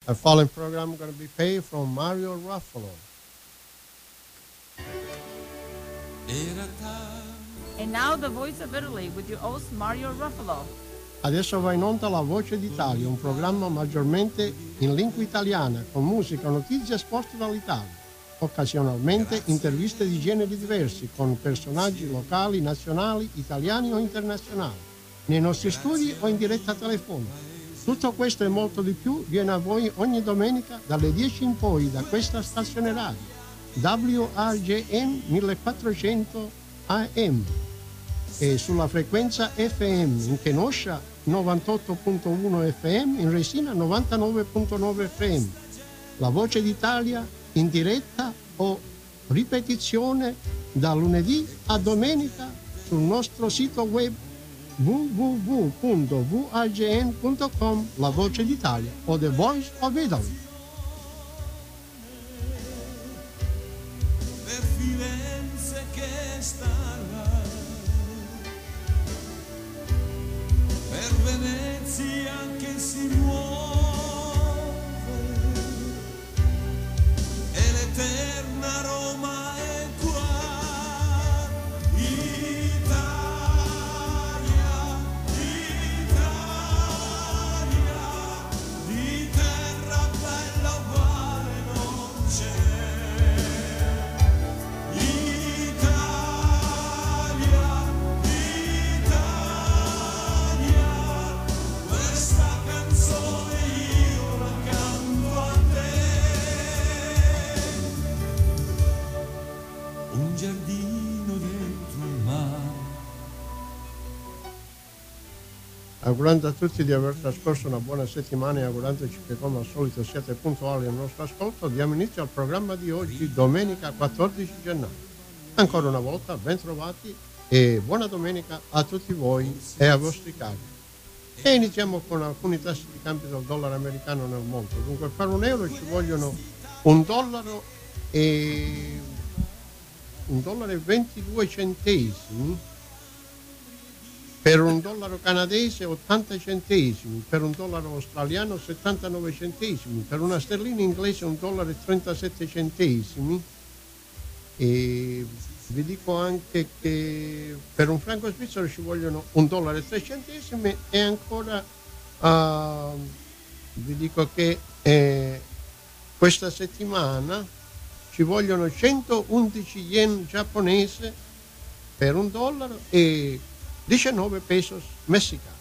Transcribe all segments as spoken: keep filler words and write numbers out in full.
Our following program is going to be played from Mario Ruffalo. And now the voice of Italy with your host Mario Ruffalo. Adesso va in onda La Voce d'Italia, un programma maggiormente in lingua italiana, con musica, notizie e sport dall'Italia. Occasionalmente interviste di generi diversi, con personaggi locali, nazionali, italiani o internazionali, nei nostri studi o in diretta telefonica. Tutto questo e molto di più viene a voi ogni domenica dalle dieci in poi da questa stazione radio, W R J N millequattrocento A M, e sulla frequenza F M in Kenosha novantotto virgola uno F M, in Resina novantanove virgola nove F M. La Voce d'Italia in diretta o ripetizione da lunedì a domenica sul nostro sito web w w w punto v r j n punto com, La Voce d'Italia o The Voice of Italy. Per Firenze che starà, per Venezia che si muove, e l'eterna Roma è qua. Italia, Italia, di terra bella uguale non c'è. Italia, Italia, questa canzone io la canto a te. Un giardino dentro il mare. Augurando a tutti di aver trascorso una buona settimana e augurandoci che come al solito siate puntuali al nostro ascolto, diamo inizio al programma di oggi, domenica quattordici gennaio. Ancora una volta ben trovati e buona domenica a tutti voi e ai vostri cari. E iniziamo con alcuni tassi di cambio del dollaro americano nel mondo. Dunque per un euro ci vogliono un dollaro e un dollaro e ventidue centesimi, per un dollaro canadese ottanta centesimi, per un dollaro australiano settantanove centesimi, per una sterlina inglese un dollaro e trentasette centesimi, e vi dico anche che per un franco svizzero ci vogliono un dollaro e tre centesimi, e ancora uh, vi dico che eh, questa settimana ci vogliono centoundici yen giapponese per un dollaro e diciannove pesos messicani.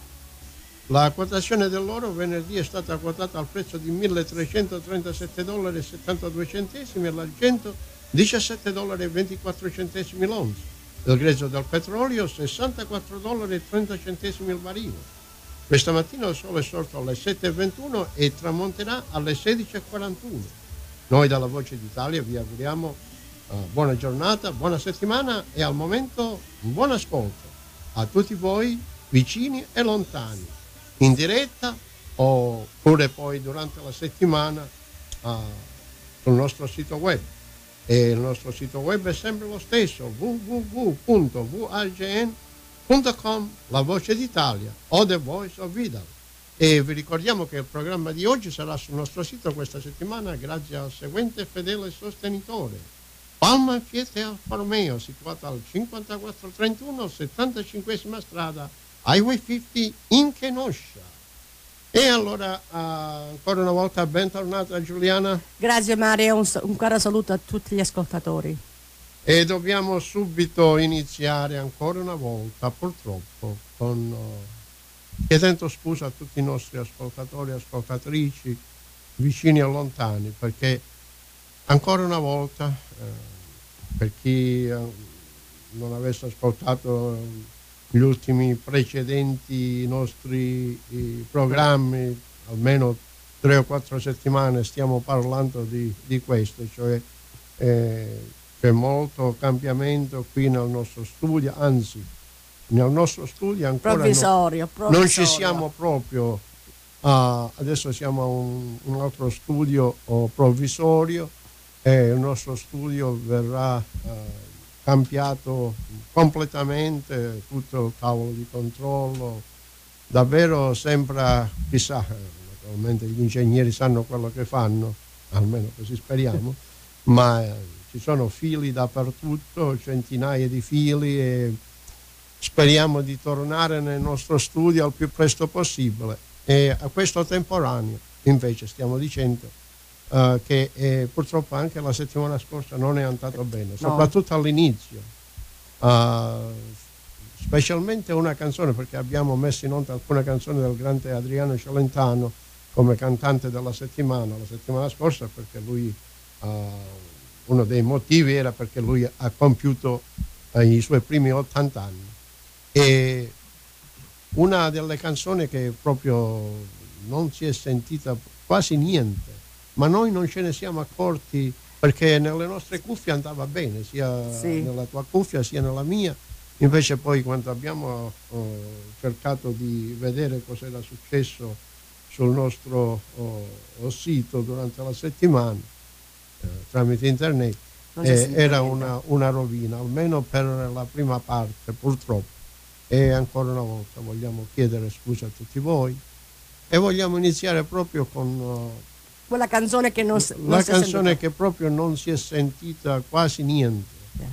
La quotazione dell'oro venerdì è stata quotata al prezzo di milletrecentotrentasette dollari e settantadue centesimi e l'argento diciassette dollari e ventiquattro centesimi l'onza. Il grezzo del petrolio sessantaquattro dollari e trenta centesimi il barile. Questa mattina il sole è sorto alle sette e ventuno e tramonterà alle sedici e quarantuno. Noi dalla Voce d'Italia vi auguriamo uh, buona giornata, buona settimana e al momento un buon ascolto a tutti voi vicini e lontani, in diretta oppure poi durante la settimana uh, sul nostro sito web. E il nostro sito web è sempre lo stesso, w w w punto v r j n punto com, La Voce d'Italia o The Voice of Italy. E vi ricordiamo che il programma di oggi sarà sul nostro sito questa settimana grazie al seguente fedele sostenitore: Palma Fiette Alfa Romeo, situata al cinquantaquattro trentuno settantacinquesima strada, Highway cinquanta in Kenosha. E allora uh, ancora una volta bentornata Giuliana. Grazie Mario, un, un caro saluto a tutti gli ascoltatori. E dobbiamo subito iniziare ancora una volta, purtroppo, con uh, chiedendo scusa a tutti i nostri ascoltatori e ascoltatrici, vicini e lontani, perché ancora una volta, eh, per chi eh, non avesse ascoltato gli ultimi precedenti nostri eh, programmi, almeno tre o quattro settimane stiamo parlando di, di questo, cioè eh, c'è molto cambiamento qui nel nostro studio, anzi nel nostro studio ancora provvisorio, no, provvisorio. non ci siamo proprio, uh, adesso siamo a un, un altro studio oh, provvisorio, e il nostro studio verrà uh, cambiato completamente, tutto il tavolo di controllo, davvero sembra, chissà, una naturalmente gli ingegneri sanno quello che fanno, almeno così speriamo, ma eh, ci sono fili dappertutto, centinaia di fili, e speriamo di tornare nel nostro studio al più presto possibile. E a questo temporaneo invece stiamo dicendo uh, che eh, purtroppo anche la settimana scorsa non è andato bene, soprattutto no. all'inizio, uh, specialmente una canzone, perché abbiamo messo in onda alcune canzoni del grande Adriano Celentano come cantante della settimana la settimana scorsa, perché lui uh, uno dei motivi era perché lui ha compiuto uh, i suoi primi ottanta anni. E una delle canzoni che proprio non si è sentita quasi niente, ma noi non ce ne siamo accorti perché nelle nostre cuffie andava bene, sia sì. nella tua cuffia sia nella mia. Invece poi quando abbiamo oh, cercato di vedere cosa era successo sul nostro oh, oh, sito durante la settimana eh, tramite internet, eh, era una, una rovina, almeno per la prima parte, purtroppo. E ancora una volta vogliamo chiedere scusa a tutti voi e vogliamo iniziare proprio con uh, quella canzone che non, non la si canzone che proprio non si è sentita quasi niente.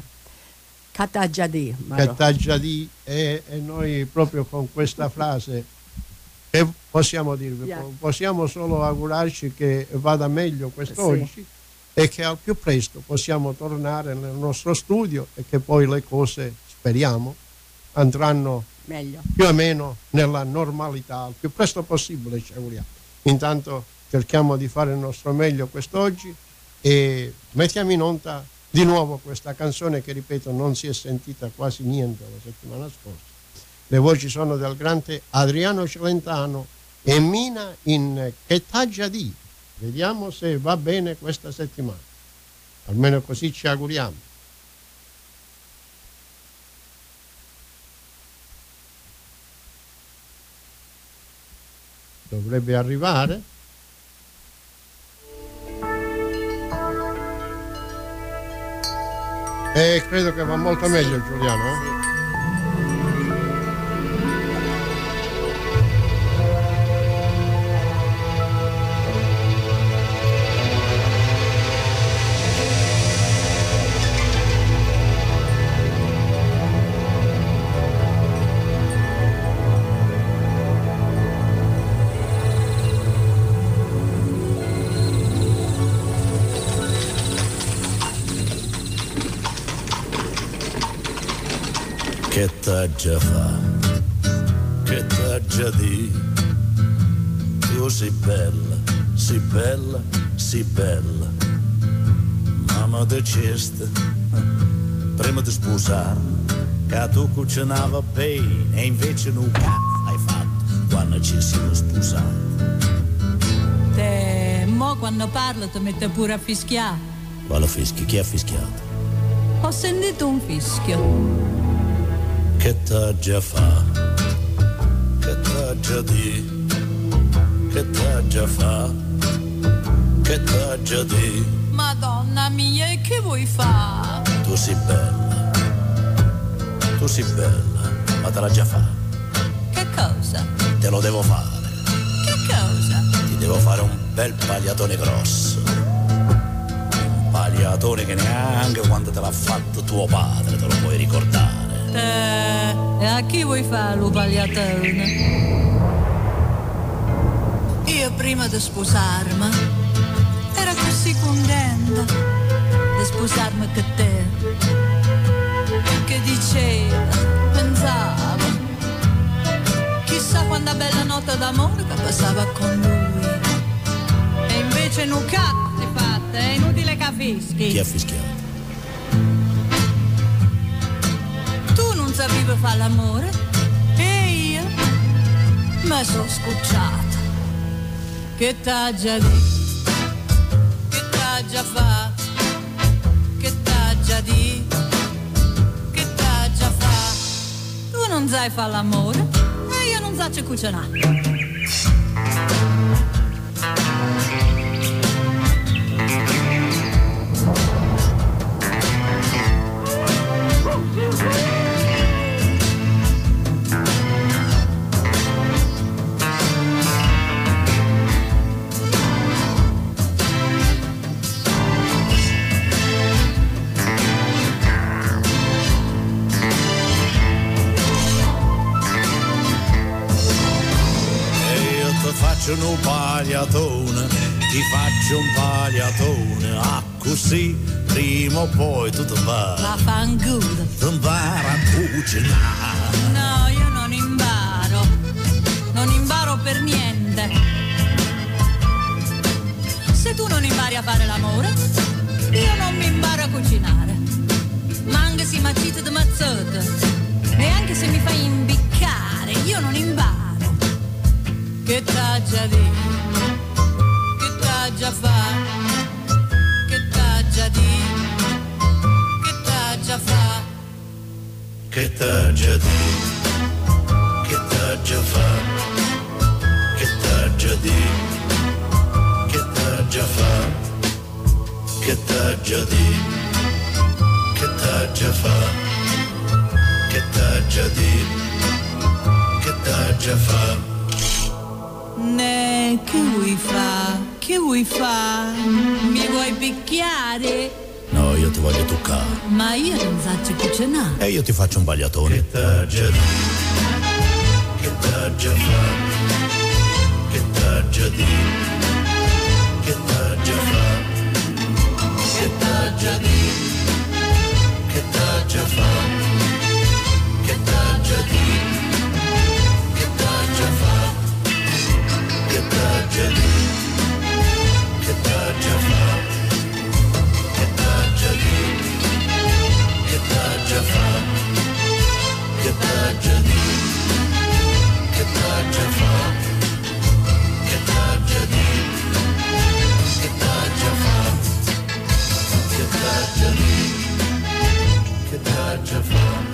Kattajadi, Kattajadi, e, e noi proprio con questa frase che possiamo dirvi, yeah. possiamo solo augurarci che vada meglio quest'oggi, sì. e che al più presto possiamo tornare nel nostro studio e che poi le cose, speriamo, andranno meglio, più o meno nella normalità al più presto possibile, ci auguriamo. Intanto cerchiamo di fare il nostro meglio quest'oggi e mettiamo in onda di nuovo questa canzone che, ripeto, non si è sentita quasi niente la settimana scorsa. Le voci sono del grande Adriano Celentano e Mina in Kattajadi. Vediamo se va bene questa settimana, almeno così ci auguriamo. Dovrebbe arrivare. E credo che va molto meglio, Giuliano. Eh? Che t'ha già fa, che t'ha già di, tu sei bella, sei bella, sei bella, mamma ti chiesto, prima di sposarmi, che tu cucinava bene e invece non cazzo hai fatto quando ci siamo sposati. Te, mo quando parlo ti mette pure a fischiare. Quale fischio? Chi ha fischiato? Ho sentito un fischio. Che t'ha già fa, che t'ha già di, che t'ha già fa, che t'ha già di. Madonna mia, e che vuoi fare? Tu sei bella, tu sei bella, ma te la già fa. Che cosa? Te lo devo fare. Che cosa? Ti devo fare un bel pagliatone grosso, un pagliatone che neanche quando te l'ha fatto tuo padre te lo puoi ricordare. E a chi vuoi fare lo pagliatone? Io prima di sposarmi ero così contenta di sposarmi con te, che diceva, pensavo, chissà quanta bella notte d'amore che passava con lui. E invece non cazzo hai fatto, è inutile che fischi. Chi ha fischiato? Sapevo fare l'amore e io mi sono scocciata. Che t'ha già detto, che t'ha già fatto, che t'ha già detto, che t'ha già fatto. Tu non sai fare l'amore e io non so cucinare. un pagliatone, ti faccio un pagliatone, ah così prima o poi tu ti vai. Ma fanculo. Ti impara a cucinare. No, io non imparo, non imparo per niente. Se tu non impari a fare l'amore, io non mi imparo a cucinare. Ma anche se mi accito di mazzotto, e anche se mi fai imbiccare, io non imparo. Che t'ha già detto, che t'ha già fatto, che t'ha già detto, che t'ha già fatto. Che t'ha già detto, che t'ha già fatto, che t'ha già detto, che t'ha già fatto, che t'ha già detto, che t'ha già fatto, che t'ha già detto, che t'ha già fatto. Ne, che vuoi fa? Che vuoi fa? Mi vuoi picchiare? No, io ti voglio toccare. Ma io non faccio cucinare. E io ti faccio un pagliatone. Che t'ha già detto, che t'ha già fatto, che t'ha già detto, che t'ha già fatto, che t'ha già detto, che t'ha già fatto, che t'ha già detto, che t'ha già fatto, che t'ha già detto, che t'ha già fatto, che t'ha già detto, che t'ha già fatto, che t'ha già detto, che t'ha già fatto, che t'ha già detto, che t'ha già fatto, che t'ha già detto, che t'ha già fatto.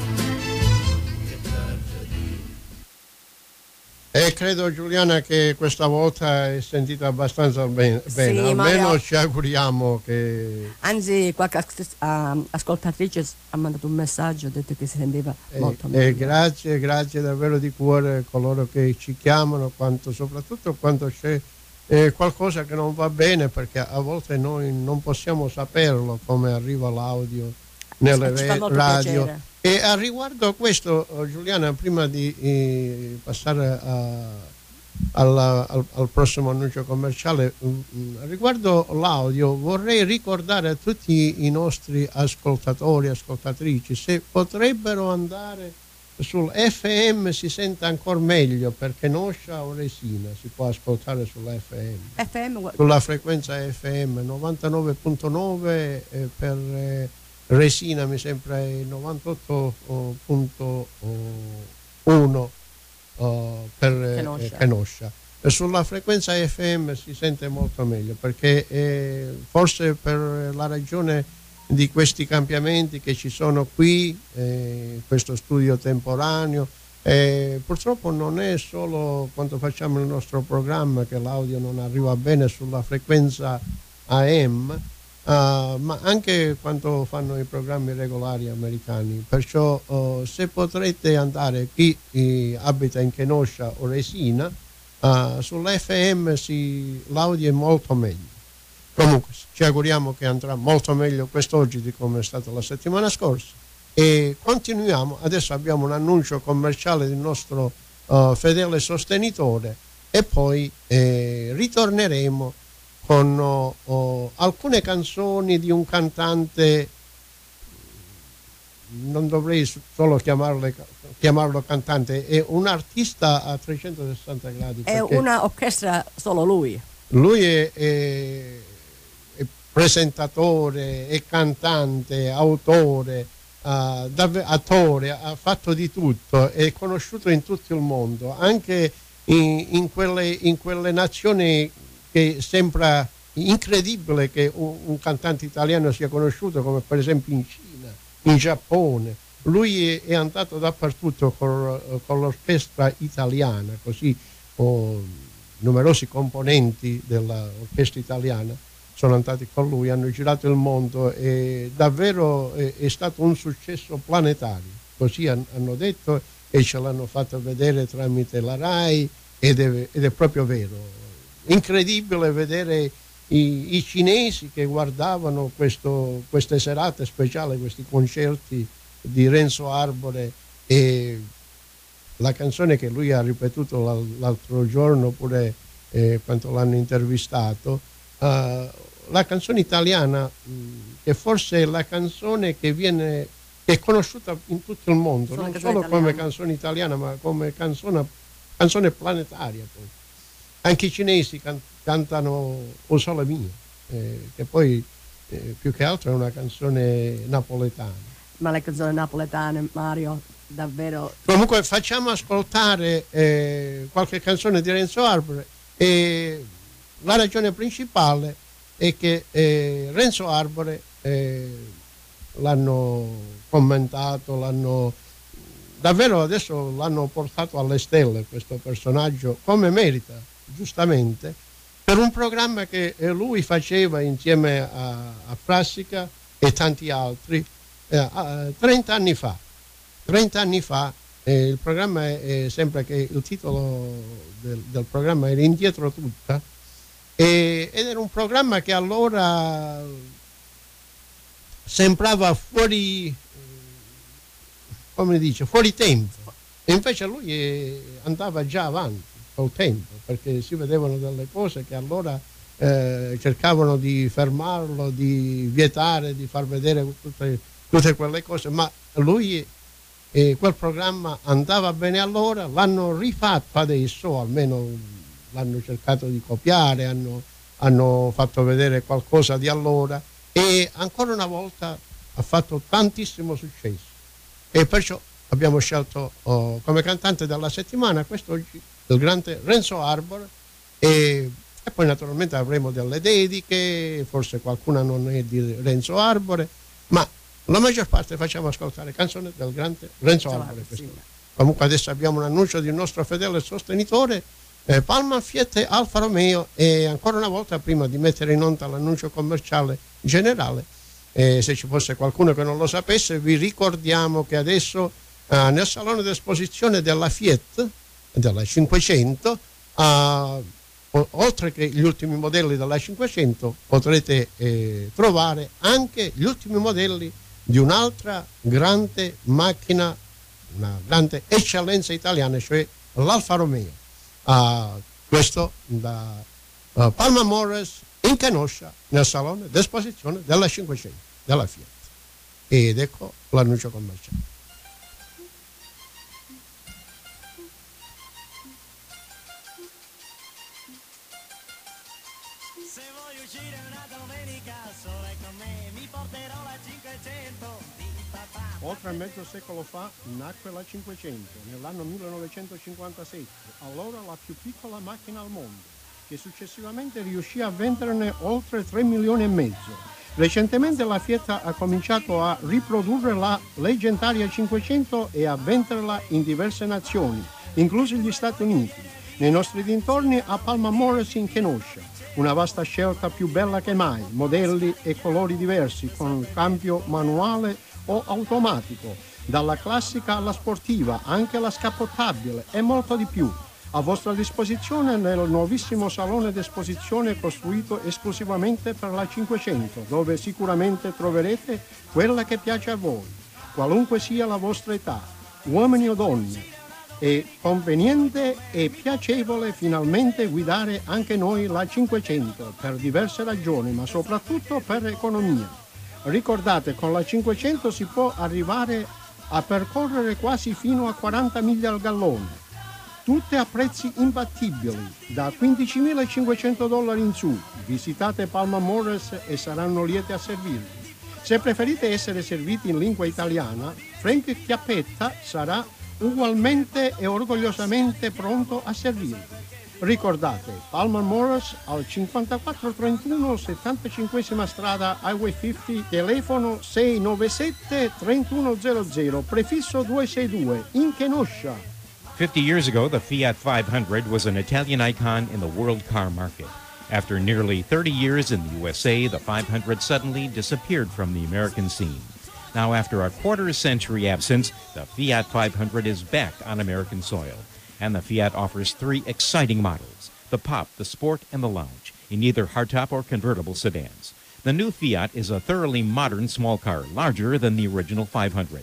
E credo, Giuliana, che questa volta è sentita abbastanza ben- Sì, bene, almeno Mario. ci auguriamo che... Anzi, qualche as- ah, ascoltatrice ha mandato un messaggio, ha detto che si sentiva eh, molto eh, meglio. grazie, grazie davvero di cuore coloro che ci chiamano, quanto, soprattutto quando c'è eh, qualcosa che non va bene, perché a volte noi non possiamo saperlo come arriva l'audio nelle Ci fa re- molto radio. piacere. E a riguardo a questo, oh, Giuliana, prima di eh, passare a, alla- al, al prossimo annuncio commerciale, mm, mm, riguardo l'audio vorrei ricordare a tutti i nostri ascoltatori, ascoltatrici, se potrebbero andare sul F M, si sente ancora meglio, perché Kenosha o Resina si può ascoltare sull'F M, F M, gu- sulla frequenza F M novantanove virgola nove, eh, per eh, Resina mi sembra è novantotto virgola uno uh, per eh, Kenosha. Kenosha. E sulla frequenza F M si sente molto meglio, perché eh, forse per la ragione di questi cambiamenti che ci sono qui, eh, questo studio temporaneo, eh, purtroppo non è solo quando facciamo il nostro programma che l'audio non arriva bene sulla frequenza A M, Uh, ma anche quando fanno i programmi regolari americani. Perciò uh, se potrete andare, chi eh, abita in Kenosha o Resina, uh, sull'F M si, l'audio è molto meglio. Comunque ci auguriamo che andrà molto meglio quest'oggi di come è stata la settimana scorsa, e continuiamo. Adesso abbiamo un annuncio commerciale del nostro uh, fedele sostenitore e poi eh, ritorneremo con oh, oh, alcune canzoni di un cantante, non dovrei solo chiamarle, chiamarlo cantante, è un artista a trecentosessanta gradi. è una orchestra solo lui. Lui è, è, è presentatore, è cantante, autore, uh, dav- attore, ha fatto di tutto, è conosciuto in tutto il mondo, anche in, in, quelle, in quelle nazioni che sembra incredibile che un, un cantante italiano sia conosciuto, come per esempio in Cina, in Giappone. Lui è, è andato dappertutto con, con l'orchestra italiana, così oh, numerosi componenti dell'orchestra italiana sono andati con lui, hanno girato il mondo e davvero è, è stato un successo planetario, così han, hanno detto e ce l'hanno fatto vedere tramite la RAI, ed è, ed è proprio vero. Incredibile vedere i, i cinesi che guardavano questo, queste serate speciali, questi concerti di Renzo Arbore, e la canzone che lui ha ripetuto l'altro giorno pure eh, quando l'hanno intervistato, uh, la canzone italiana, mh, che forse è la canzone che viene che è conosciuta in tutto il mondo, Sono non canzone solo italiana. come canzone italiana, ma come canzone, canzone planetaria. Poi. Anche i cinesi can- cantano O Sole Mio, eh, che poi eh, più che altro è una canzone napoletana. Ma le canzoni napoletane, Mario, davvero... Comunque facciamo ascoltare eh, qualche canzone di Renzo Arbore, e la ragione principale è che eh, Renzo Arbore eh, l'hanno commentato, l'hanno davvero adesso l'hanno portato alle stelle questo personaggio, come merita, giustamente, per un programma che eh, lui faceva insieme a, a Frassica e tanti altri eh, trenta anni fa. trenta anni fa, eh, il programma è, è sempre che il titolo del, del programma era Indietro tutta, e, ed era un programma che allora sembrava fuori, come dice, fuori tempo, e invece lui eh, andava già avanti col tempo, perché si vedevano delle cose che allora eh, cercavano di fermarlo, di vietare, di far vedere tutte, tutte quelle cose, ma lui e quel programma andava bene allora, l'hanno rifatto adesso, almeno l'hanno cercato di copiare, hanno, hanno fatto vedere qualcosa di allora, e ancora una volta ha fatto tantissimo successo, e perciò abbiamo scelto oh, come cantante della settimana quest'oggi il grande Renzo Arbore, e, e poi naturalmente avremo delle dediche, forse qualcuna non è di Renzo Arbore, ma la maggior parte facciamo ascoltare canzoni del grande Renzo Arbore. Sì. Comunque adesso abbiamo un annuncio di un nostro fedele sostenitore, eh, Palma Fiat Alfa Romeo, e ancora una volta, prima di mettere in onda l'annuncio commerciale generale, eh, se ci fosse qualcuno che non lo sapesse, vi ricordiamo che adesso eh, nel salone d'esposizione della Fiat, della cinquecento, eh, oltre che gli ultimi modelli della cinquecento, potrete eh, trovare anche gli ultimi modelli di un'altra grande macchina, una grande eccellenza italiana, cioè l'Alfa Romeo. Uh, questo da uh, Palma Morris in Kenosha, nel salone d'esposizione della cinquecento della Fiat. Ed ecco l'annuncio commerciale. Se voglio uscire una domenica sole con me, mi porterò la cinquecento di papà. Oltre mezzo secolo fa nacque la cinquecento, nell'anno millenovecentocinquantasette, allora la più piccola macchina al mondo, che successivamente riuscì a venderne oltre tre milioni e mezzo. Recentemente la Fiat ha cominciato a riprodurre la leggendaria cinquecento e a venderla in diverse nazioni, inclusi gli Stati Uniti. Nei nostri dintorni a Palma Morris in Kenosha, una vasta scelta più bella che mai, modelli e colori diversi, con cambio manuale o automatico, dalla classica alla sportiva, anche la scappottabile e molto di più. A vostra disposizione nel nuovissimo salone d'esposizione costruito esclusivamente per la cinquecento, dove sicuramente troverete quella che piace a voi, qualunque sia la vostra età, uomini o donne. È conveniente e piacevole finalmente guidare anche noi la cinquecento per diverse ragioni, ma soprattutto per economia. Ricordate, con la cinquecento si può arrivare a percorrere quasi fino a quaranta miglia al gallone, tutte a prezzi imbattibili, da quindicimilacinquecento dollari in su. Visitate Palma Morris e saranno lieti a servirvi. Se preferite essere serviti in lingua italiana, Frank Chiappetta sarà ugualmente e orgogliosamente pronto a servirvi. Ricordate, Palma Morris al cinquantaquattro trentuno settantacinquesima strada Highway cinquanta, telefono sei nove sette tre uno zero zero, prefisso due sei due, in Kenosha. Fifty years ago, the Fiat five hundred was an Italian icon in the world car market. After nearly thirty years in the U S A, the five hundred suddenly disappeared from the American scene. Now, after a quarter century absence, the Fiat five hundred is back on American soil. And the Fiat offers three exciting models: the Pop, the Sport, and the Lounge, in either hardtop or convertible sedans. The new Fiat is a thoroughly modern small car, larger than the original five hundred.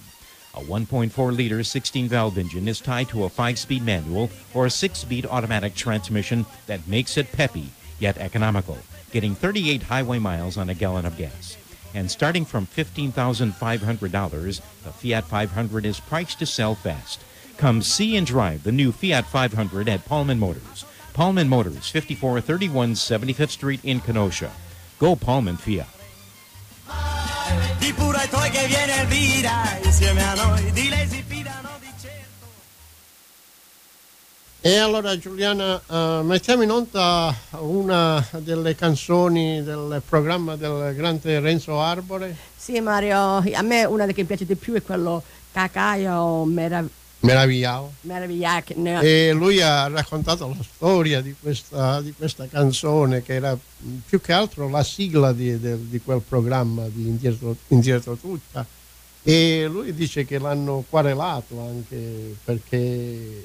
A one point four liter sixteen valve engine is tied to a five-speed manual or a six-speed automatic transmission that makes it peppy yet economical, getting thirty-eight highway miles on a gallon of gas. And starting from fifteen thousand five hundred dollars, the Fiat five hundred is priced to sell fast. Come see and drive the new Fiat five hundred at Paulman Motors. Paulman Motors, fifty-four thirty-one seventy-fifth Street in Kenosha. Go Paulman Fiat. Di pure ai tuoi che viene Elvira insieme a noi, di lei si fidano di certo. E allora Giuliana, uh, mettiamo in onda una delle canzoni del programma del grande Renzo Arbore. Sì Mario, a me una che mi piace di più è quello Cacaio Merav- Meravigliao. Meravigliato. Ne- E lui ha raccontato la storia di questa, di questa canzone, che era più che altro la sigla di, di, di quel programma di Indietro, Indietro Tutta, e lui dice che l'hanno querelato anche perché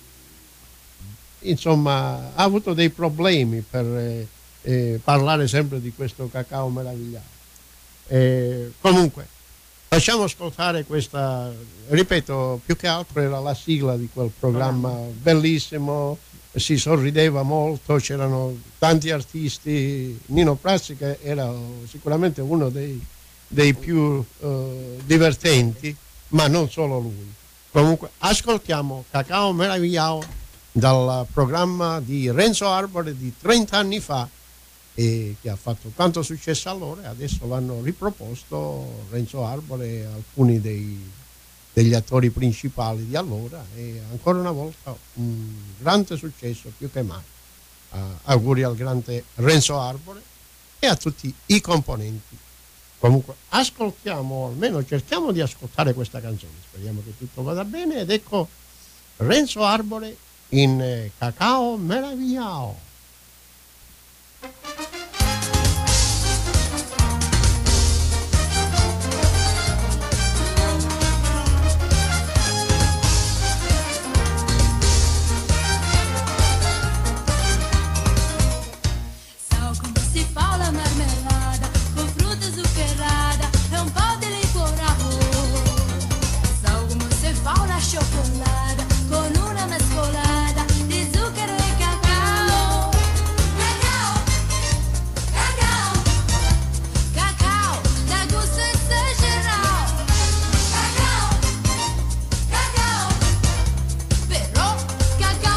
insomma ha avuto dei problemi per eh, eh, parlare sempre di questo Cacao Meravigliato. Eh, comunque lasciamo ascoltare questa, ripeto, più che altro era la sigla di quel programma bellissimo, si sorrideva molto, c'erano tanti artisti, Nino Prazzi che era sicuramente uno dei, dei più eh, divertenti, ma non solo lui. Comunque ascoltiamo Cacao Meravigliao dal programma di Renzo Arbore di trenta anni fa, e che ha fatto tanto successo allora, e adesso l'hanno riproposto Renzo Arbore e alcuni dei, degli attori principali di allora, e ancora una volta un grande successo più che mai. Uh, auguri al grande Renzo Arbore e a tutti i componenti. Comunque ascoltiamo, almeno cerchiamo di ascoltare questa canzone, speriamo che tutto vada bene, ed ecco Renzo Arbore in eh, Cacao Meravigliao. Chocolate con una mescolata di zucchero e cacao.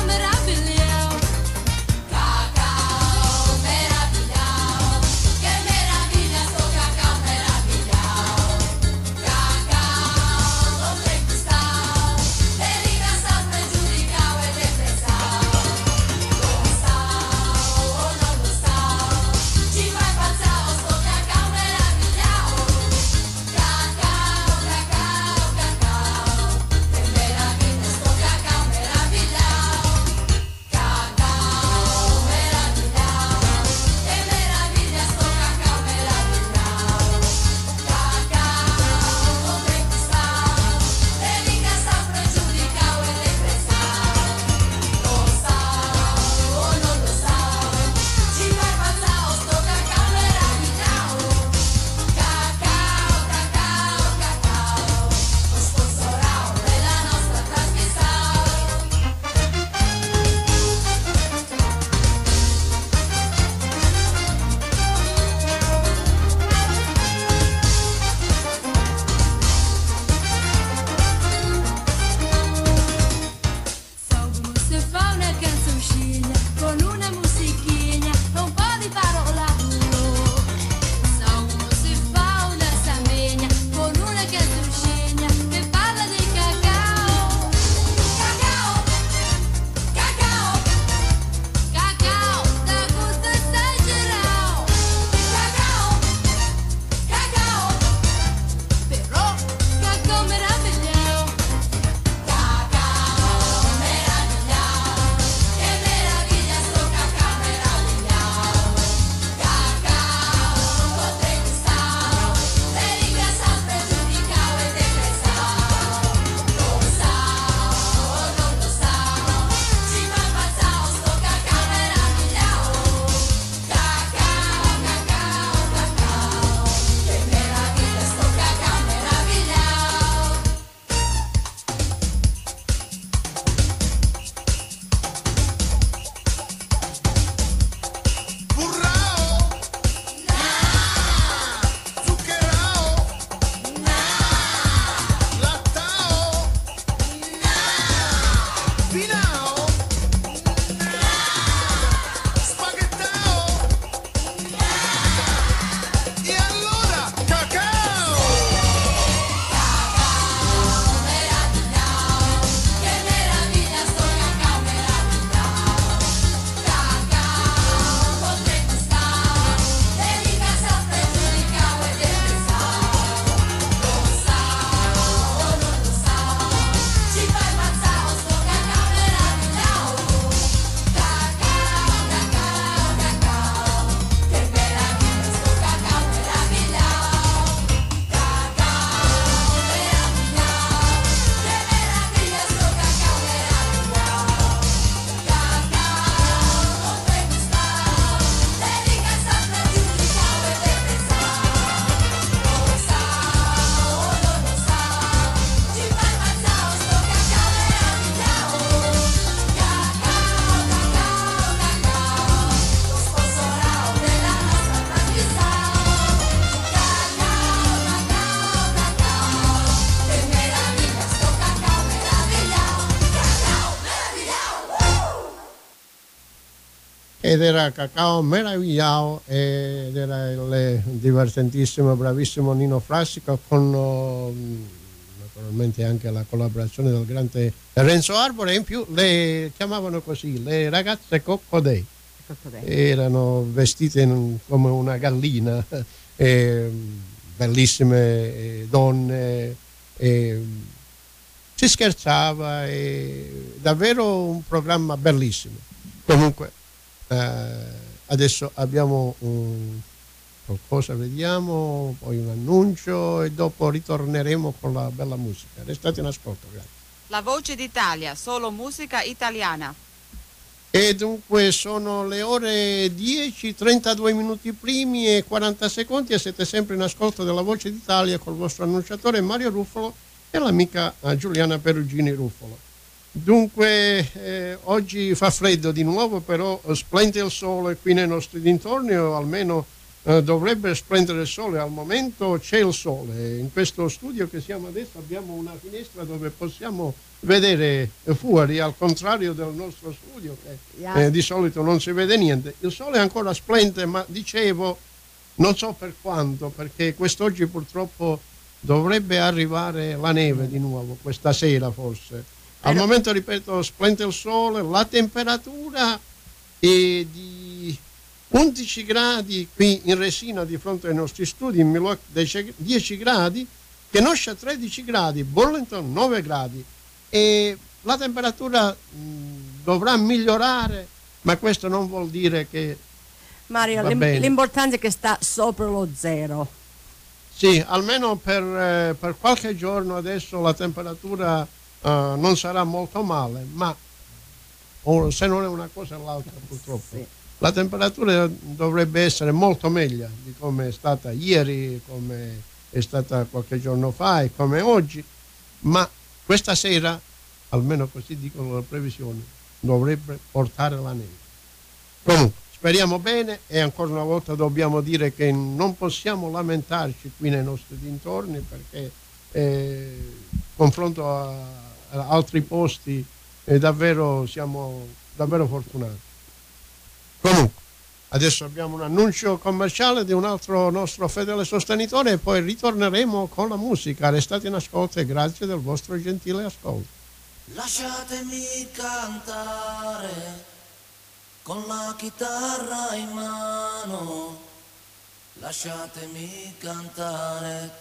Che ed era Cacao Meravigliao ed era il divertentissimo, bravissimo Nino Frassica con oh, naturalmente anche la collaborazione del grande Renzo Arbore, e in più le chiamavano così le ragazze Coccodè, erano vestite in, come una gallina, eh, bellissime eh, donne, eh, si scherzava, e davvero un programma bellissimo. Comunque eh, adesso abbiamo un, qualcosa, vediamo, poi un annuncio e dopo ritorneremo con la bella musica. Restate in ascolto, grazie. La Voce d'Italia, solo musica italiana. E dunque sono le ore dieci, trentadue minuti primi e quaranta secondi e siete sempre in ascolto della Voce d'Italia col vostro annunciatore Mario Ruffolo e l'amica Giuliana Perugini Ruffolo. Dunque eh, oggi fa freddo di nuovo, però splende il sole qui nei nostri dintorni, o almeno eh, dovrebbe splendere il sole. Al momento c'è il sole. In questo studio che siamo adesso abbiamo una finestra dove possiamo vedere fuori, al contrario del nostro studio che eh, di solito non si vede niente. Il sole ancora splende, ma dicevo non so per quanto, perché quest'oggi purtroppo dovrebbe arrivare la neve di nuovo, questa sera forse. Al Però... momento, ripeto, splende il sole, la temperatura è di undici gradi qui in Resina di fronte ai nostri studi, in Milwaukee dieci gradi, Kenosha tredici gradi, Burlington nove gradi, e la temperatura mh, dovrà migliorare, ma questo non vuol dire che Mario, l'im- l'importante è che sta sopra lo zero. Sì, almeno per, eh, per qualche giorno adesso la temperatura uh, non sarà molto male, ma o, se non è una cosa è l'altra purtroppo. Sì. La temperatura dovrebbe essere molto meglio di come è stata ieri, come è stata qualche giorno fa e come oggi, ma questa sera, almeno così dicono le previsioni, dovrebbe portare la neve. Comunque, speriamo bene, e ancora una volta dobbiamo dire che non possiamo lamentarci qui nei nostri dintorni, perché eh, confronto a, a altri posti eh, davvero siamo davvero fortunati. Comunque, adesso abbiamo un annuncio commerciale di un altro nostro fedele sostenitore e poi ritorneremo con la musica. Restate in ascolto e grazie del vostro gentile ascolto. Lasciatemi cantare con la chitarra in mano, lasciatemi cantare,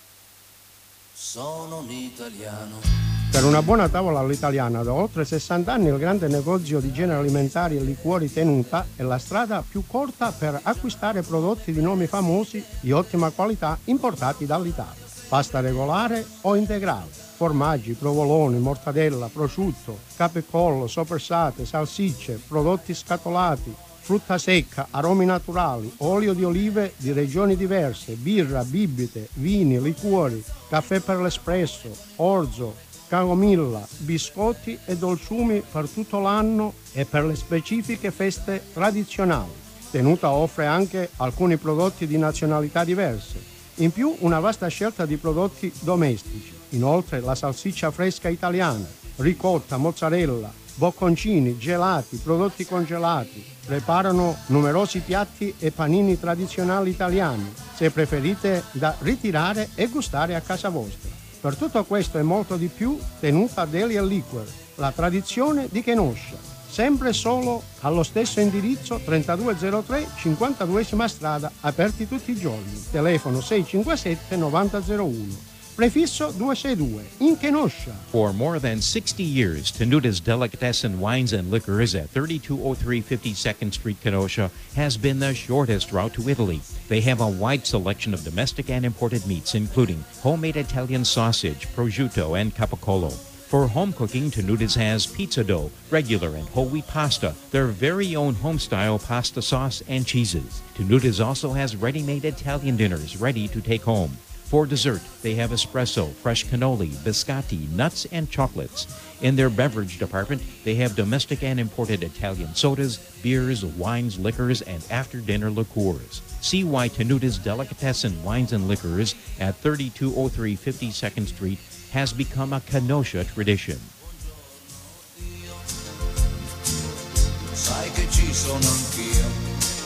sono un italiano. Per una buona tavola all'italiana, da oltre sessanta anni il grande negozio di generi alimentari e liquori Tenuta è la strada più corta per acquistare prodotti di nomi famosi di ottima qualità importati dall'Italia. Pasta regolare o integrale, formaggi, provolone, mortadella, prosciutto, capecollo, soppressate, salsicce, prodotti scatolati, frutta secca, aromi naturali, olio di olive di regioni diverse, birra, bibite, vini, liquori, caffè per l'espresso, orzo, camomilla, biscotti e dolciumi per tutto l'anno e per le specifiche feste tradizionali. Tenuta offre anche alcuni prodotti di nazionalità diverse. In più una vasta scelta di prodotti domestici. Inoltre la salsiccia fresca italiana, ricotta, mozzarella, bocconcini, gelati, prodotti congelati. Preparano numerosi piatti e panini tradizionali italiani, se preferite da ritirare e gustare a casa vostra. Per tutto questo e molto di più, Tenuta Deli e Liquor, la tradizione di Kenosha, sempre solo allo stesso indirizzo trentadue zero tre cinquantaduesima strada, aperti tutti i giorni, telefono sei cinque sette nove zero zero uno, prefisso duecentosesantadue, in Kenosha. For more than sixty years, Tenuta's Delicatessen Wines and Liquors at thirty-two oh three fifty-second Street, Kenosha, has been the shortest route to Italy. They have a wide selection of domestic and imported meats, including homemade Italian sausage, prosciutto, and capicola. For home cooking, Tenuta's has pizza dough, regular and whole wheat pasta, their very own home-style pasta sauce, and cheeses. Tenuta's also has ready-made Italian dinners ready to take home. For dessert, they have espresso, fresh cannoli, biscotti, nuts, and chocolates. In their beverage department, they have domestic and imported Italian sodas, beers, wines, liquors, and after-dinner liqueurs. See why Tenuta's Delicatessen Wines and Liquors at thirty-two oh three fifty-second Street has become a Kenosha tradition. Sai che ci ci sono anch'io.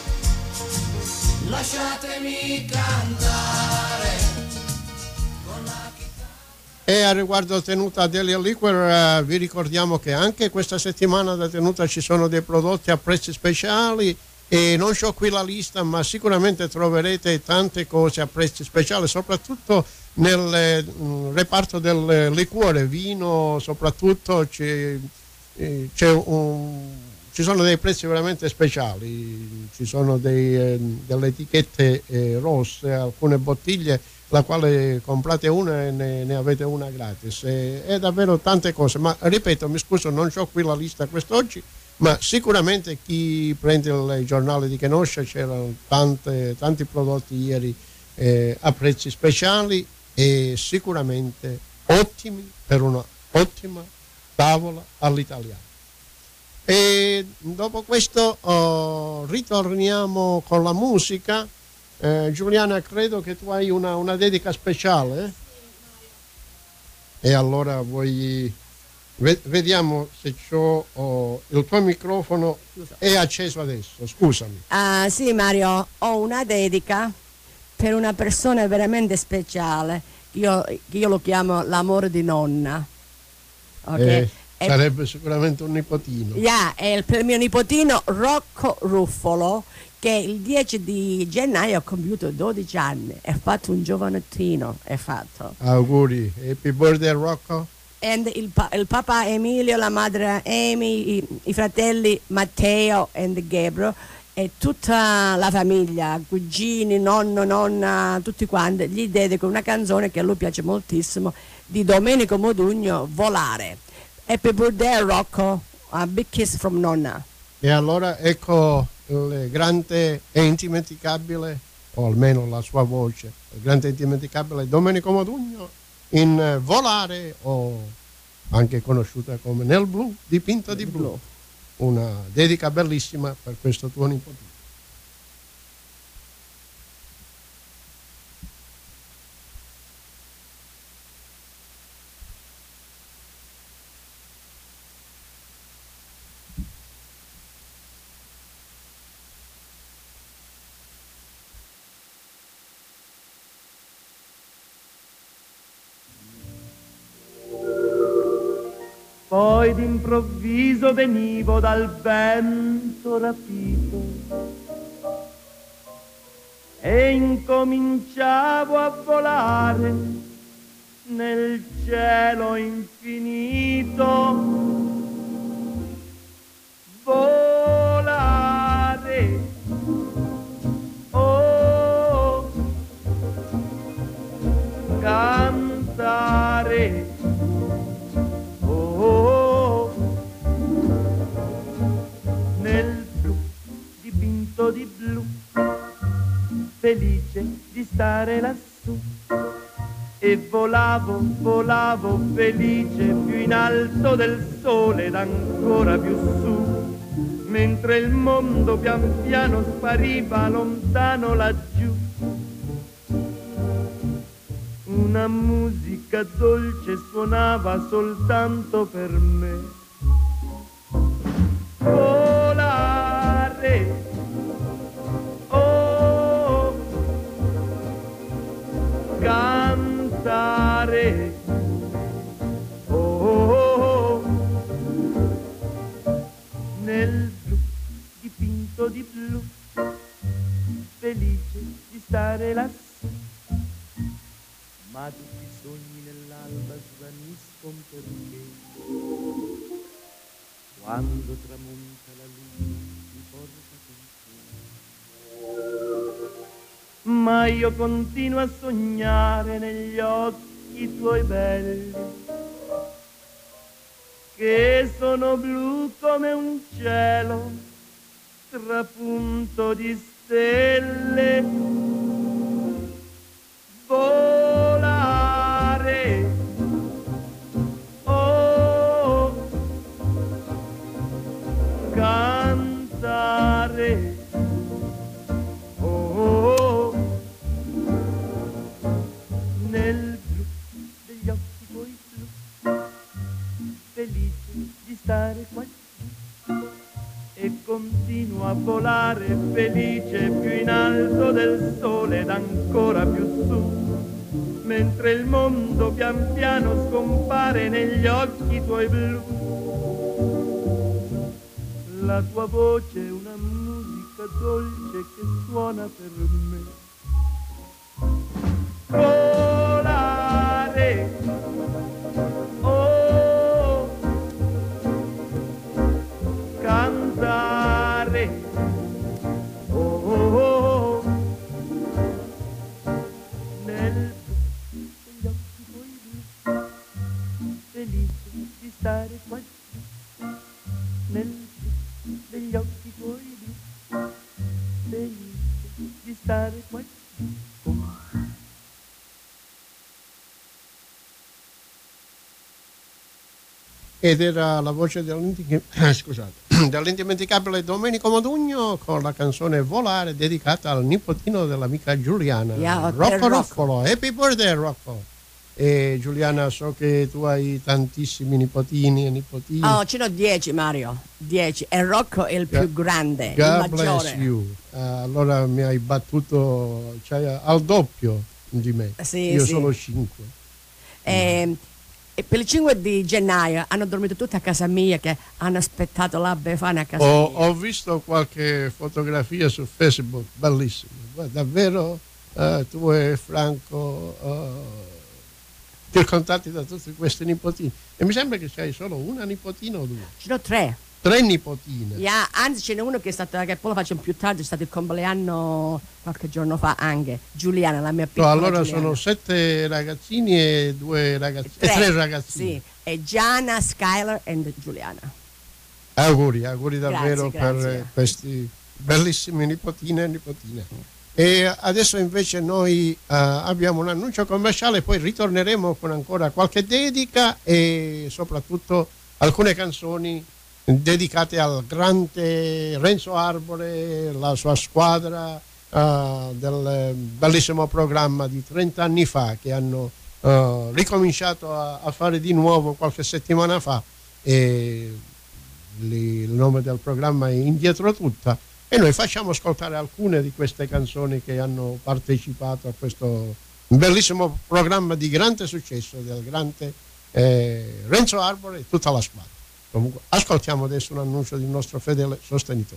Lasciatemi cantare con la chitarra. E a riguardo tenuta Delia Liquor, uh, vi ricordiamo che anche questa settimana da tenuta ci sono dei prodotti a prezzi speciali e non c'ho qui la lista, ma sicuramente troverete tante cose a prezzi speciali, soprattutto nel mh, reparto del liquore, vino soprattutto c'è, eh, c'è un, ci sono dei prezzi veramente speciali, ci sono dei, eh, delle etichette eh, rosse, alcune bottiglie la quale comprate una e ne, ne avete una gratis, e, è davvero tante cose, ma ripeto, mi scuso, non ho qui la lista quest'oggi, ma sicuramente chi prende il giornale di Kenosha c'erano tante, tanti prodotti ieri eh, a prezzi speciali e sicuramente ottimi per una ottima tavola all'italiana. E dopo questo oh, ritorniamo con la musica. eh, Giuliana, credo che tu hai una, una dedica speciale, eh? E allora vuoi vediamo se c'ho oh, il tuo microfono è acceso adesso, scusami. Ah, sì Mario, ho una dedica per una persona veramente speciale, io, io lo chiamo l'amore di nonna, ok? Eh, E, sarebbe sicuramente un nipotino. yeah, è il, per il mio nipotino Rocco Ruffolo, che il dieci di gennaio ha compiuto dodici anni, è fatto un giovanettino, è fatto. Auguri, happy birthday Rocco. E il, pa- il papà Emilio, la madre Amy, i, i fratelli Matteo e Gabriel e tutta la famiglia, cugini, nonno, nonna, tutti quanti, gli dedico una canzone che a lui piace moltissimo di Domenico Modugno, Volare. Happy birthday Rocco, a big kiss from nonna. E allora ecco il grande e indimenticabile, o almeno la sua voce, il grande e indimenticabile Domenico Modugno in eh, Volare, o anche conosciuta come Nel blu dipinta di blu. Una dedica bellissima per questo tuo nipotino. Poi d'improvviso venivo dal vento rapito e incominciavo a volare nel cielo infinito. Volare, oh, cantare, di blu, felice di stare lassù, e volavo, volavo felice più in alto del sole ed ancora più su, mentre il mondo pian piano spariva lontano laggiù. Una musica dolce suonava soltanto per me. Volare, cantare, oh, oh, oh, nel blu dipinto di blu, felice di stare lassù, ma tutti i sogni nell'alba svaniscono perché quando tramonta la luna mi porta con sé. Ma io continuo a sognare negli occhi tuoi belli, che sono blu come un cielo trapunto di stelle. Volare, oh, cantare, nel blu degli occhi tuoi blu, felice di stare qua, e continuo volare felice più in alto del sole ed ancora più su, mentre il mondo pian piano scompare negli occhi tuoi blu. La tua voce è una musica dolce che suona per me. Volare, oh, cantare, oh, oh, oh, nel degli occhi tuoi blu, felice di stare qua, nel degli occhi tuoi blu, felice di stare qua con me. Ed era la voce dell'indimenticabile, scusate, dell'indimenticabile Domenico Modugno con la canzone Volare dedicata al nipotino dell'amica Giuliana. Yeah, Rocco Rocco. Roccolo, happy birthday Rocco. E Giuliana, so che tu hai tantissimi nipotini e nipotini. Oh, ce n'ho dieci, Mario, dieci. E Rocco è il God- più grande, God il bless maggiore. you. Uh, allora mi hai battuto, cioè, al doppio di me. Sì, Io sì. sono cinque. E, e per il cinque di gennaio hanno dormito tutti a casa mia, che hanno aspettato la Befana a casa Ho, mia. ho visto qualche fotografia su Facebook, bellissima. Guarda, davvero eh, tu e Franco eh, circondati da tutti questi nipotini. E mi sembra che c'hai solo una nipotina o due? Ce n'ho tre. Tre nipotine. Yeah, anzi ce n'è uno che è stato, che poi lo faccio più tardi, è stato il compleanno qualche giorno fa anche. Giuliana, la mia No, piccola allora Giuliana. sono sette ragazzini e due ragazzine. E tre ragazzini. Sì, e Gianna, Skylar e Giuliana. Auguri, auguri davvero Grazie, per grazie. eh, questi bellissimi nipotine e nipotine. E adesso invece noi eh, abbiamo un annuncio commerciale, poi ritorneremo con ancora qualche dedica e soprattutto alcune canzoni dedicate al grande Renzo Arbore, la sua squadra eh, del bellissimo programma di trenta anni fa che hanno eh, ricominciato a, a fare di nuovo qualche settimana fa. E li- il nome del programma è Indietro Tutta e noi facciamo ascoltare alcune di queste canzoni che hanno partecipato a questo bellissimo programma di grande successo del grande eh, Renzo Arbore e tutta la squadra. Comunque ascoltiamo adesso un annuncio di un nostro fedele sostenitore.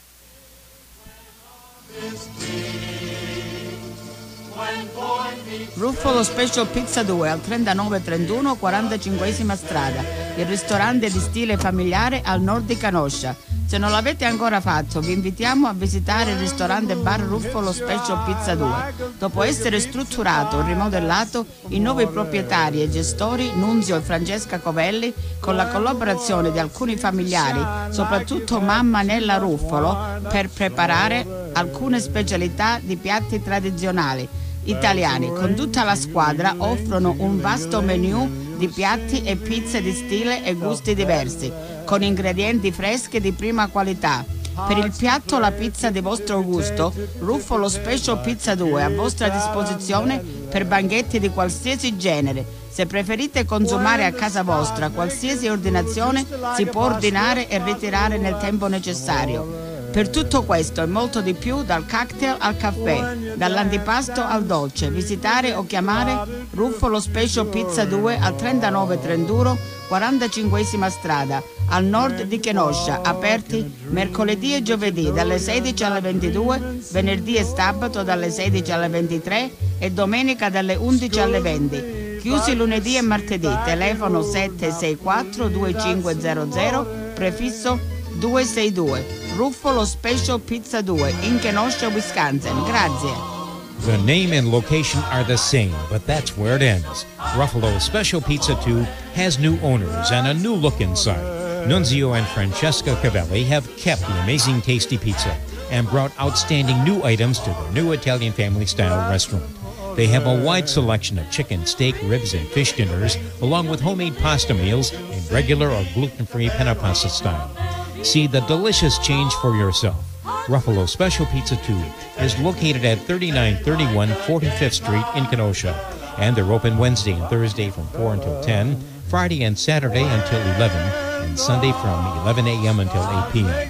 Ruffolo Special Pizza due al trentanove trentuno quarantacinquesima strada, il ristorante di stile familiare al nord di Canoscia. Se non l'avete ancora fatto, vi invitiamo a visitare il ristorante bar Ruffolo Special Pizza due. Dopo essere strutturato e rimodellato, i nuovi proprietari e gestori, Nunzio e Francesca Covelli, con la collaborazione di alcuni familiari, soprattutto mamma Nella Ruffolo, per preparare alcune specialità di piatti tradizionali italiani. Con tutta la squadra offrono un vasto menù di piatti e pizze di stile e gusti diversi, con ingredienti freschi di prima qualità. Per il piatto o la pizza di vostro gusto, Ruffolo Special Pizza due è a vostra disposizione per banchetti di qualsiasi genere. Se preferite consumare a casa vostra, qualsiasi ordinazione si può ordinare e ritirare nel tempo necessario. Per tutto questo e molto di più, dal cocktail al caffè, dall'antipasto al dolce, visitare o chiamare Ruffolo Special Pizza due al trentanove trentuno quarantacinquesima strada, al nord di Kenosha, aperti mercoledì e giovedì dalle sedici alle ventidue, venerdì e sabato dalle sedici alle ventitré e domenica dalle undici alle venti. Chiusi lunedì e martedì, telefono sette sei quattro due cinque zero zero, prefisso duecentoseintadue. Ruffolo Special Pizza due in Kenosha, Wisconsin. Grazie. The name and location are the same, but that's where it ends. Ruffalo Special Pizza two has new owners and a new look inside. Nunzio and Francesca Cavelli have kept the amazing tasty pizza and brought outstanding new items to their new Italian family-style restaurant. They have a wide selection of chicken, steak, ribs, and fish dinners, along with homemade pasta meals in regular or gluten-free penna pasta style. See the delicious change for yourself. Ruffalo Special Pizza two is located at thirty-nine thirty-one forty-fifth Street in Kenosha, and they're open Wednesday and Thursday from four until ten, Friday and Saturday until eleven, and Sunday from eleven a.m. until eight p.m.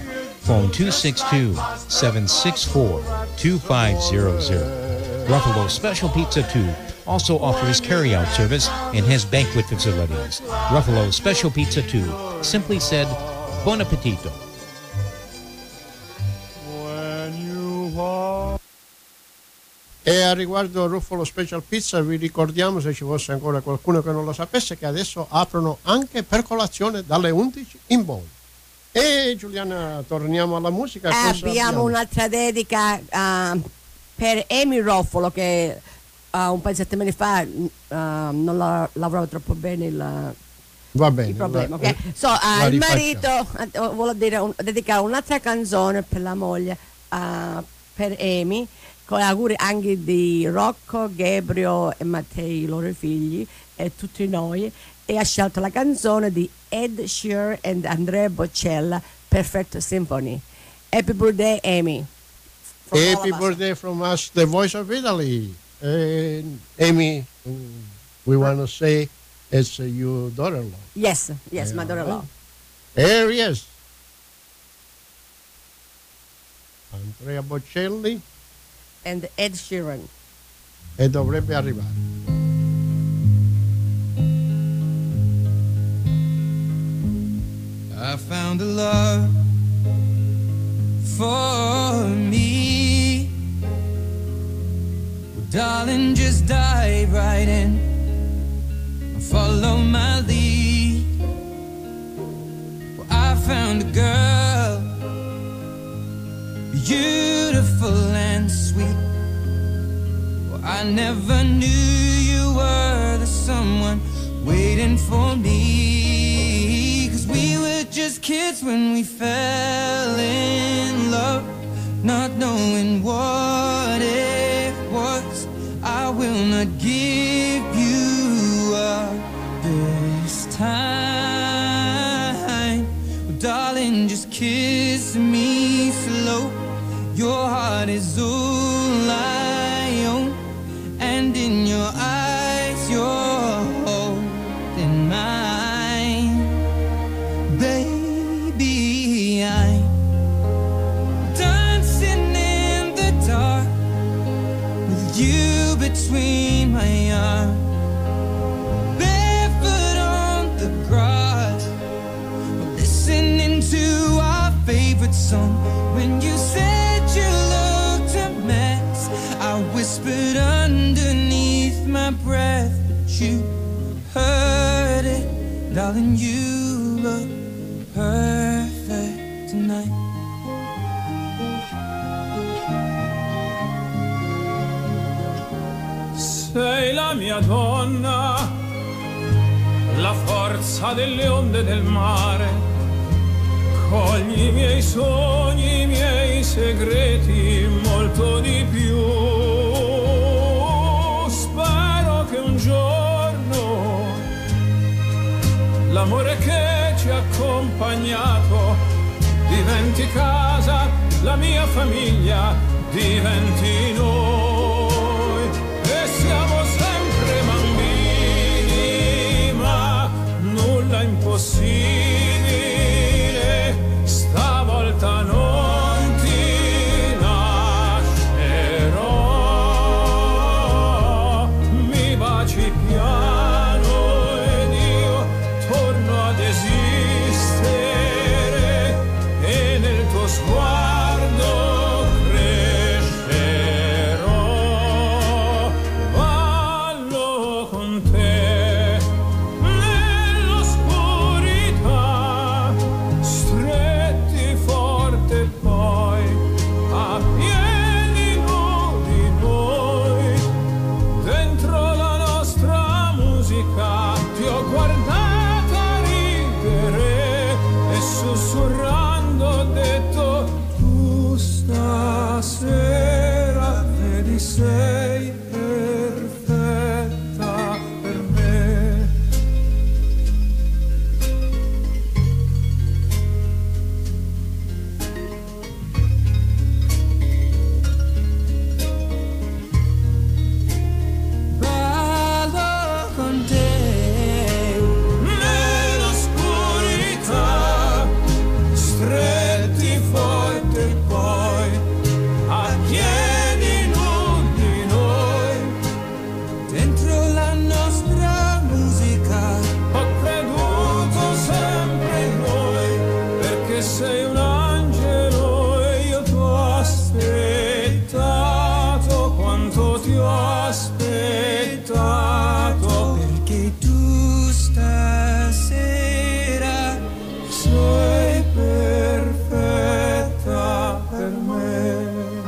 Phone two six two, seven six four, two five zero zero. Ruffalo Special Pizza two also offers carry-out service and has banquet facilities. Ruffalo Special Pizza two, simply said, buon appetito. E a riguardo Ruffalo Special Pizza vi ricordiamo, se ci fosse ancora qualcuno che non lo sapesse, che adesso aprono anche per colazione dalle undici in poi. E Giuliana, torniamo alla musica. Eh, abbiamo, abbiamo un'altra dedica uh, per Amy Ruffalo, che uh, un paio di settimane fa uh, non la, lavorava troppo bene il, Va bene, il problema. la, Okay? So, uh, il rifacciamo. marito uh, vuole dire un, dedicare un'altra canzone per la moglie, uh, per Amy, con auguri anche di Rocco, Gabriel e Matteo, i loro figli, e tutti noi, e ha scelto la canzone di Ed Sheeran e Andrea Boccella, Perfect Symphony. Happy birthday, Amy. From all Happy of us. birthday from us, the voice of Italy. And Amy, we want to say it's uh, your daughter-in-law. Yes, yes, Yeah. my daughter-in-law. Here he is. Andrea Bocelli, And Ed Sheeran. e dovrebbe arrivare. I found a love for me. Well, darling, just dive right in and follow my lead. Well, I found a girl, beautiful and sweet. Well, I never knew you were the someone waiting for me. 'Cause we were just kids when we fell in love, not knowing what it was. I will not give you up this time. Well, darling, just kiss me slow. Your heart is all I own, and in your eyes you're holding mine. Baby, I'm dancing in the dark with you between my arms, barefoot on the grass, listening to our favorite song. When you said you looked a mess, I whispered underneath my breath, but you heard it. Darling, you look perfect tonight. Sei la mia donna, la forza delle onde del mare. Cogli i miei sogni, i miei segreti, molto di più. Spero che un giorno l'amore che ci ha accompagnato diventi casa, la mia famiglia diventi noi. E siamo sempre bambini, ma nulla impossibile. Stavolta non ti lascerò. Mi baci piano ed io torno ad esistere, e nel tuo sguardo crescerò. Ballo con te nell'oscurità, stretti forte poi a piedi nudi noi, dentro la nostra musica. Ti ho guardata ridere e sussurrando ho detto: tu stasera vedi sei perfetta per me. Ballo con te nell'oscurità, stretti fuori aspettato, perché tu stasera sei perfetta per me.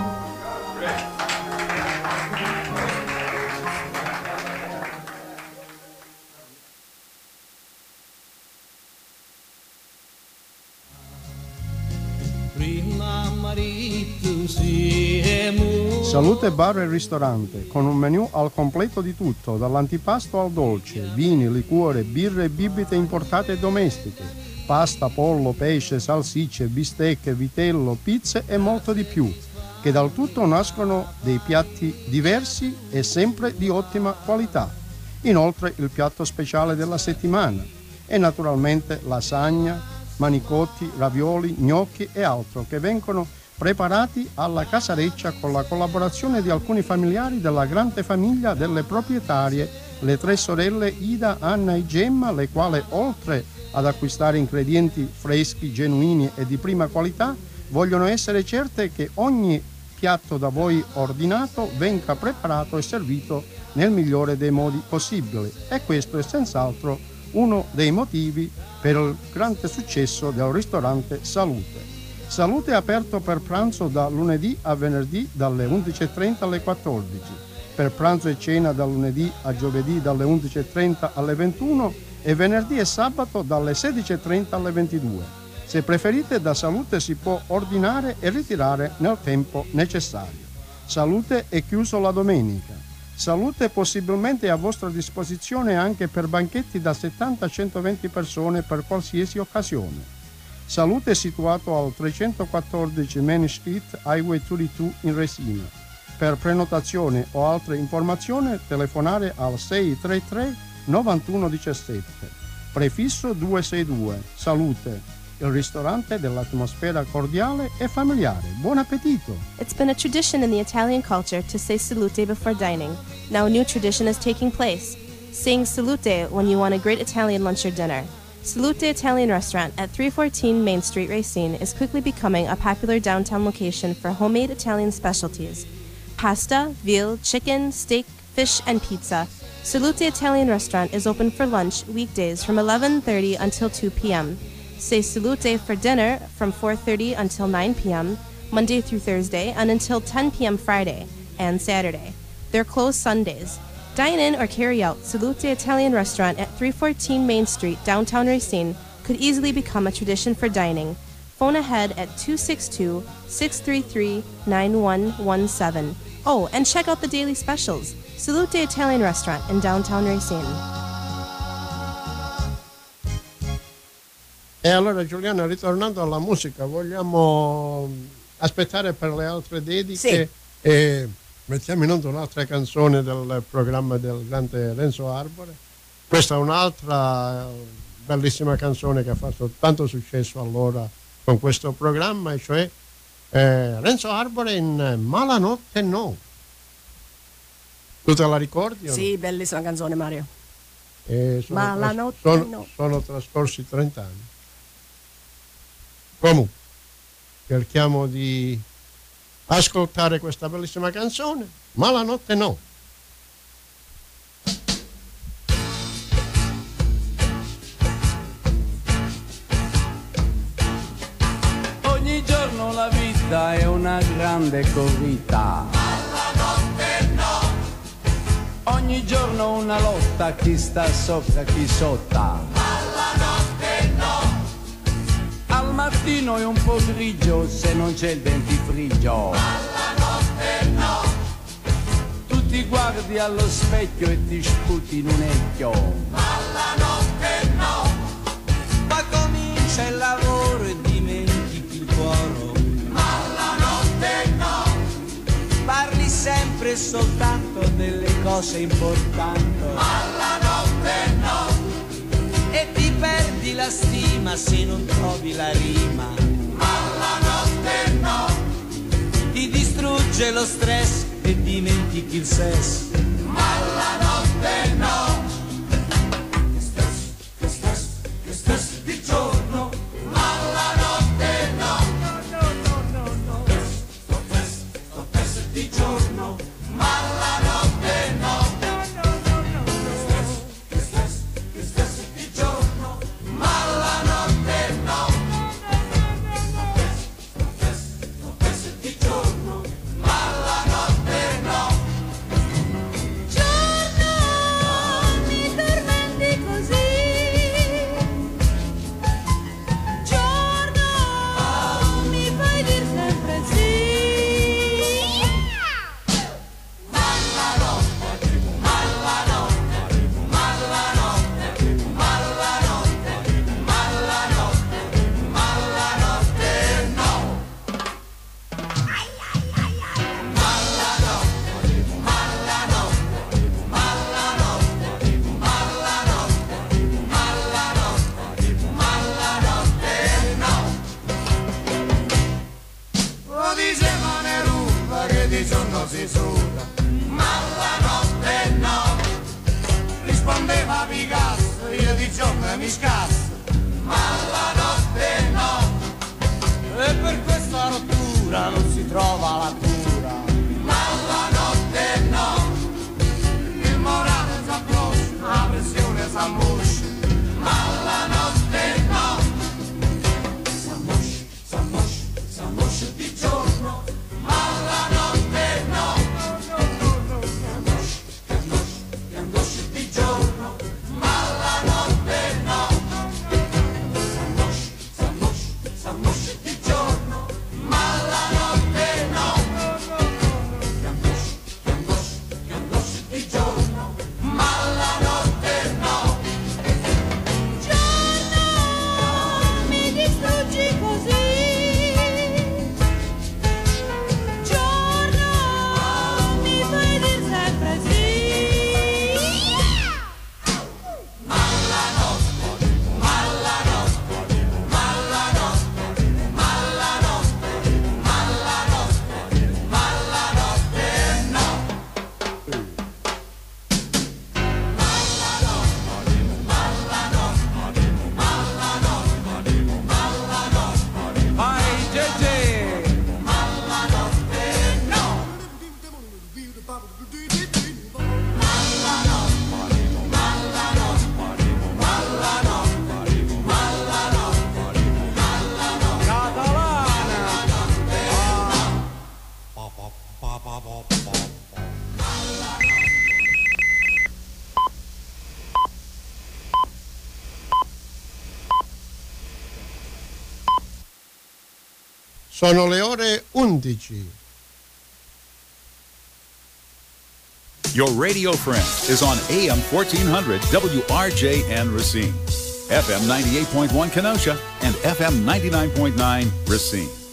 Salute Bar e Ristorante, con un menù al completo di tutto, dall'antipasto al dolce, vini, liquore, birre e bibite importate e domestiche, pasta, pollo, pesce, salsicce, bistecche, vitello, pizze e molto di più, che dal tutto nascono dei piatti diversi e sempre di ottima qualità. Inoltre il piatto speciale della settimana e naturalmente lasagna, manicotti, ravioli, gnocchi e altro che vengono preparati alla casareccia con la collaborazione di alcuni familiari della grande famiglia delle proprietarie, le tre sorelle Ida, Anna e Gemma, le quali oltre ad acquistare ingredienti freschi, genuini e di prima qualità, vogliono essere certe che ogni piatto da voi ordinato venga preparato e servito nel migliore dei modi possibili, e questo è senz'altro uno dei motivi per il grande successo del ristorante Salute. Salute è aperto per pranzo da lunedì a venerdì dalle undici e trenta alle quattordici, per pranzo e cena da lunedì a giovedì dalle undici e trenta alle ventuno e venerdì e sabato dalle sedici e trenta alle ventidue. Se preferite, da Salute si può ordinare e ritirare nel tempo necessario. Salute è chiuso la domenica. Salute possibilmente è a vostra disposizione anche per banchetti da settanta a centoventi persone per qualsiasi occasione. Salute è situato al trecentoquattordici Main Street, Highway ventidue in Resina. Per prenotazione o altre informazioni telefonare al sei tre tre nove uno uno sette. Prefisso duecentosesantadue. Salute, il ristorante dell'atmosfera cordiale e familiare. Buon appetito! It's been a tradition in the Italian culture to say salute before dining. Now a new tradition is taking place, saying salute when you want a great Italian lunch or dinner. Salute Italian Restaurant at three fourteen Main Street, Racine is quickly becoming a popular downtown location for homemade Italian specialties. Pasta, veal, chicken, steak, fish, and pizza. Salute Italian Restaurant is open for lunch weekdays from eleven thirty until two p.m. Say Salute for dinner from four thirty until nine p.m. Monday through Thursday and until ten p.m. Friday and Saturday. They're closed Sundays. Dine in or carry out. Salute Italian Restaurant at three fourteen Main Street, downtown Racine, could easily become a tradition for dining. Phone ahead at two six two, six three three, nine one one seven. Oh, and check out the daily specials. Salute Italian Restaurant in downtown Racine. E allora, Giuliana, ritornando alla musica, vogliamo aspettare per le altre dediche? Sì. E mettiamo in onda un'altra canzone del programma del grande Renzo Arbore. Questa è un'altra bellissima canzone che ha fatto tanto successo allora con questo programma, e cioè eh, Renzo Arbore in Malanotte No. Tu te la ricordi? Sì, no? bellissima canzone, Mario. Eh, sono, Malanotte sono, No. sono trascorsi trenta anni. Comunque, cerchiamo di ascoltare questa bellissima canzone, Malanotte No. Ogni giorno la vita è una grande corrida. Malanotte no. Ogni giorno una lotta, chi sta sopra, chi sotto. Malanotte no. Al mattino è un po' grigio se non c'è il dentifricio. Malanotte no. Tu ti guardi allo specchio e ti sputi in un ecchio. Malanotte no. Ma comincia il lavoro e dimentichi il cuore. Malanotte no. Parli sempre e soltanto delle cose importanti. Malanotte no. E ti perdi la stima se non trovi la rima. Malanotte no. Ti distrugge lo stress e dimentichi il sesso. Malanotte no. Che stress, che stress, che stress di giorno. Malanotte no. No, no, no, no, no. Sto stress, sto stress di giorno. Malanotte no. di giorno e mi scassa, ma la notte no. E per questa rottura non si trova la cura, ma la notte no. Il morale s'approccia, la pressione s'ammoscia, ma la notte no. S'ammoscia, s'ammoscia, s'ammoscia di giorno, ma la notte no. Sono le ore undici. Your radio friend is on A M fourteen hundred W R J N Racine, F M ninety-eight point one Kenosha, and F M ninety-nine point nine Racine.